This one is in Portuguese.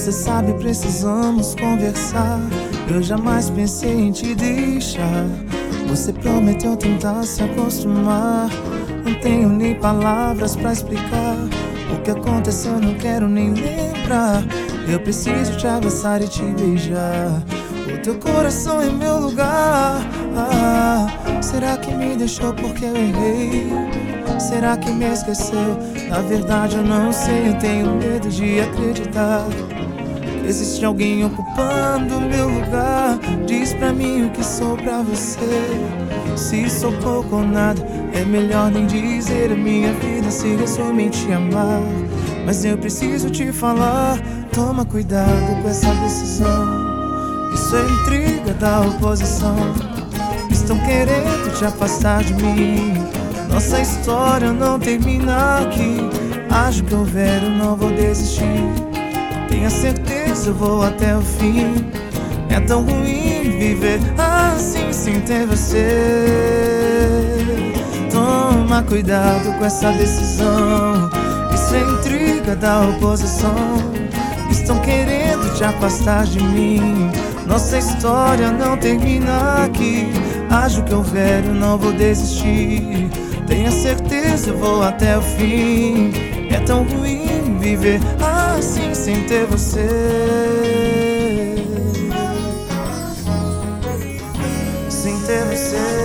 Você sabe, precisamos conversar. Eu jamais pensei em te deixar. Você prometeu tentar se acostumar. Não tenho nem palavras pra explicar o que aconteceu, não quero nem lembrar. Eu preciso te abraçar e te beijar. O teu coração é meu lugar. Será que me deixou porque eu errei? Será que me esqueceu? Na verdade eu não sei, eu tenho medo de acreditar que existe alguém ocupando o meu lugar. Diz pra mim o que sou pra você. Se sou pouco ou nada, é melhor nem dizer. A minha vida se resume em te amar. Mas eu preciso te falar, toma cuidado com essa decisão. Isso é intriga da oposição. Estão querendo te afastar de mim. Nossa história não termina aqui. Acho que houver, eu não vou desistir. Tenha certeza, eu vou até o fim. É tão ruim viver assim sem ter você. Toma cuidado com essa decisão. Isso é intriga da oposição. Estão querendo te afastar de mim. Nossa história não termina aqui. Acho que houver, eu não vou desistir. Tenha certeza, eu vou até o fim. É tão ruim viver assim sem ter você. Sem ter você.